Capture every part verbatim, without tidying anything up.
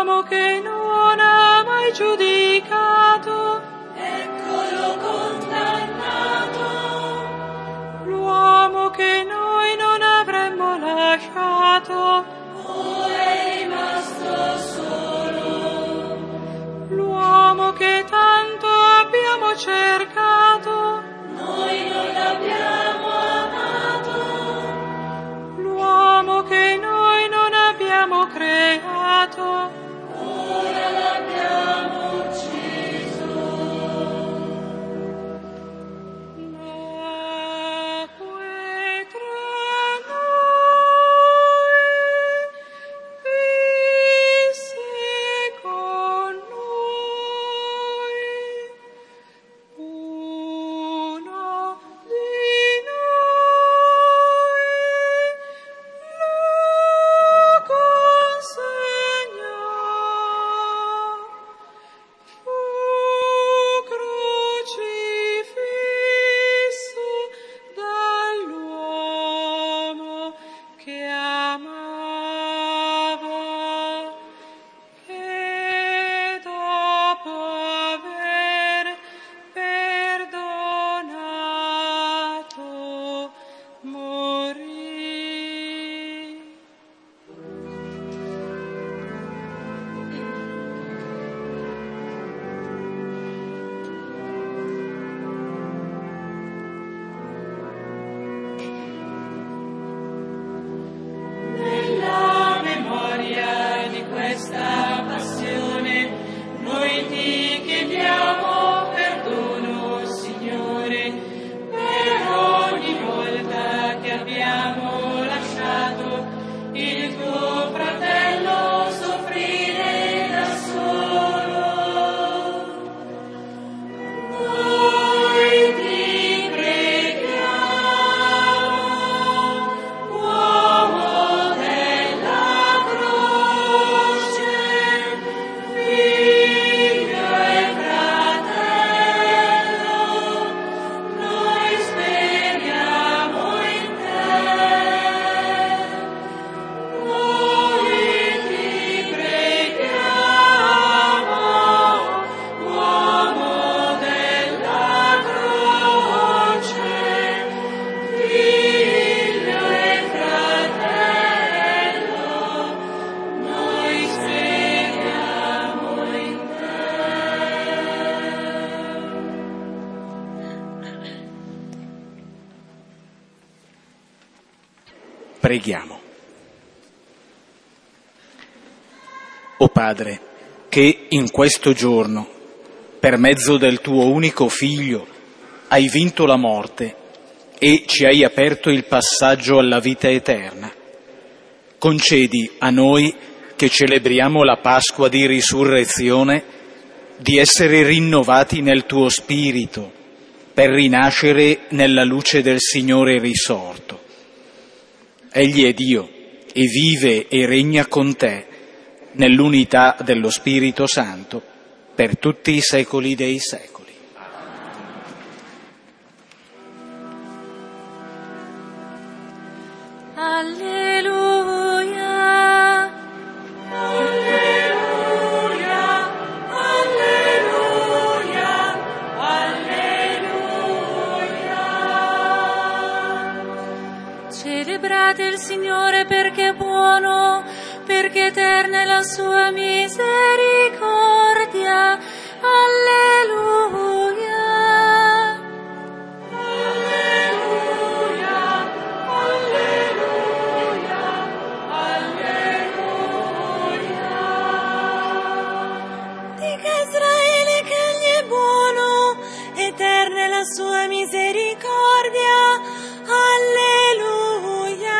l'uomo che non ha mai giudicato, eccolo condannato, l'uomo che noi non avremmo lasciato, ora è rimasto solo, l'uomo che tanto abbiamo cercato, noi non l'abbiamo amato, l'uomo che noi non abbiamo creato, ora l'abbiamo ucciso. Nacque tra noi, visse con noi, uno di noi lo consegnò, fu crocifisso dall'uomo che amava, e dopo aver perdonato morì. Nella memoria di questa passione, noi ti chiediamo perdono, Signore, per ogni volta che abbiamo lasciato il tuo fratello soffrire da solo. Noi ti preghiamo, uomo della croce, figlio e fratello, noi speriamo in te. Noi ti preghiamo, uomo della croce, figlio e fratello, noi speriamo in te. Preghiamo. O Padre, che in questo giorno, per mezzo del tuo unico Figlio, hai vinto la morte e ci hai aperto il passaggio alla vita eterna, concedi a noi che celebriamo la Pasqua di risurrezione di essere rinnovati nel tuo Spirito per rinascere nella luce del Signore risorto. Egli è Dio e vive e regna con te nell'unità dello Spirito Santo per tutti i secoli dei secoli. Alleluia, alleluia, alleluia, alleluia. Celebrate il Signore perché è buono, perché eterna è la sua misericordia. Alleluia. Alleluia, alleluia, alleluia. Dica Israele che egli è buono, eterna è la sua misericordia. Alleluia.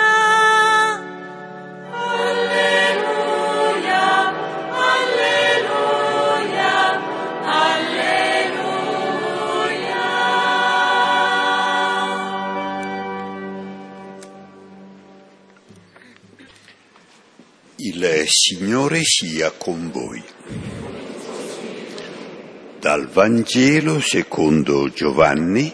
Alleluia, alleluia, alleluia. Il Signore sia con voi. Dal Vangelo secondo Giovanni.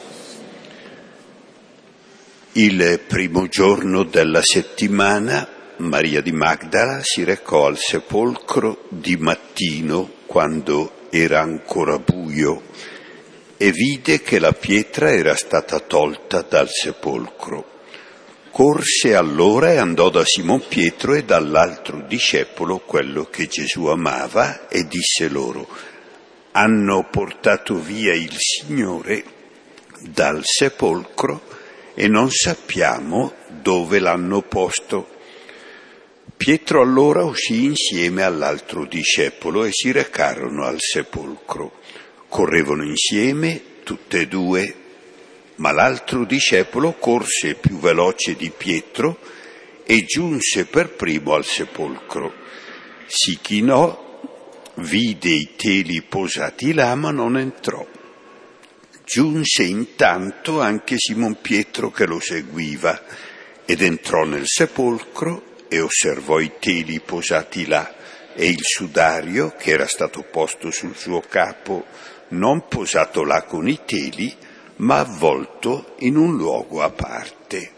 Il primo giorno della settimana Maria di Magdala, si recò al sepolcro di mattino, quando era ancora buio, e vide che la pietra era stata tolta dal sepolcro. Corse allora e andò da Simon Pietro e dall'altro discepolo, quello che Gesù amava, e disse loro: hanno portato via il Signore dal sepolcro e non sappiamo dove l'hanno posto. Pietro allora uscì insieme all'altro discepolo e si recarono al sepolcro. Correvano insieme tutte e due, ma l'altro discepolo corse più veloce di Pietro e giunse per primo al sepolcro. Si chinò, vide i teli posati là, ma non entrò. Giunse intanto anche Simon Pietro che lo seguiva ed entrò nel sepolcro e osservò i teli posati là e il sudario che era stato posto sul suo capo, non posato là con i teli, ma avvolto in un luogo a parte.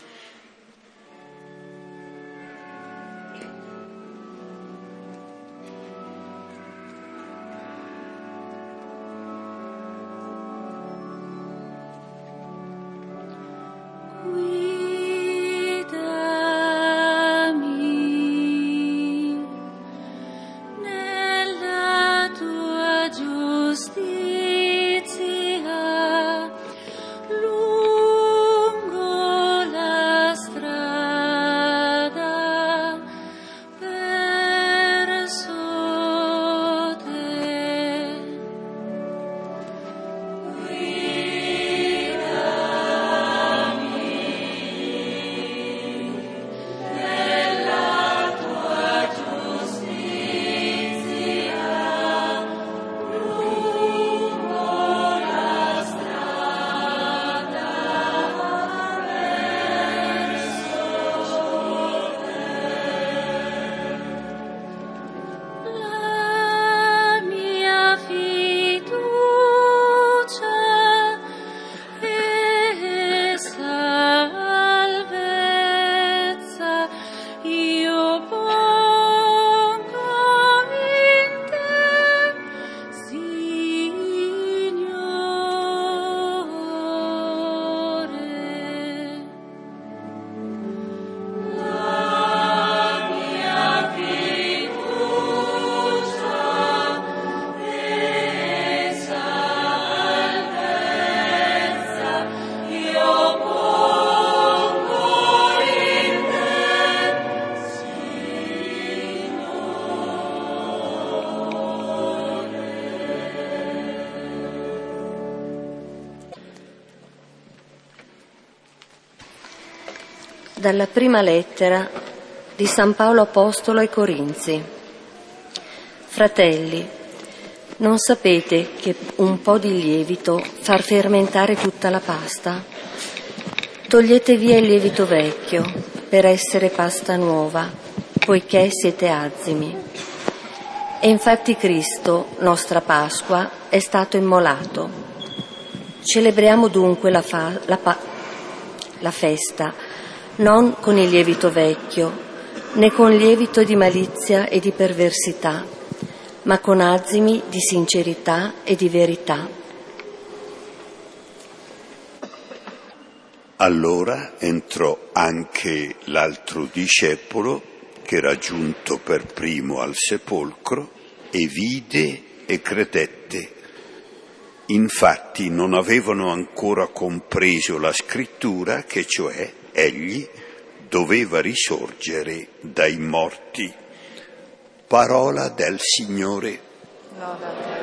Dalla prima lettera di San Paolo Apostolo ai Corinzi. Fratelli, non sapete che un po' di lievito fa fermentare tutta la pasta? Togliete via il lievito vecchio per essere pasta nuova, poiché siete azimi. E infatti Cristo, nostra Pasqua, è stato immolato. Celebriamo dunque la, fa- la, pa- la festa non con il lievito vecchio, né con lievito di malizia e di perversità, ma con azimi di sincerità e di verità. Allora entrò anche l'altro discepolo, che era giunto per primo al sepolcro, e vide e credette. Infatti non avevano ancora compreso la scrittura, che cioè egli doveva risorgere dai morti. Parola del Signore. Loda.